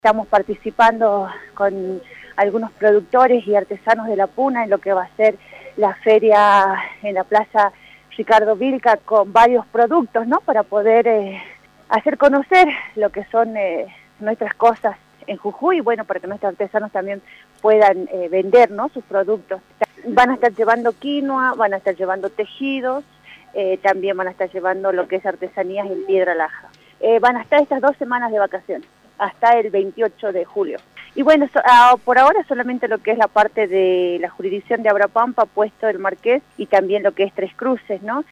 Estamos participando con algunos productores y artesanos de La Puna en lo que va a ser la feria en la Plaza Ricardo Vilca con varios productos, ¿no? Para poder hacer conocer lo que son nuestras cosas en Jujuy, bueno, para que nuestros artesanos también puedan vender, ¿no? Sus productos. Van a estar llevando quinoa, van a estar llevando tejidos, también van a estar llevando lo que es artesanías en piedra laja. Van a estar estas 2 semanas de vacaciones, hasta el 28 de julio. Y bueno, por ahora solamente lo que es la parte de la jurisdicción de Abrapampa, Puesto del Marqués y también lo que es Tres Cruces, ¿no?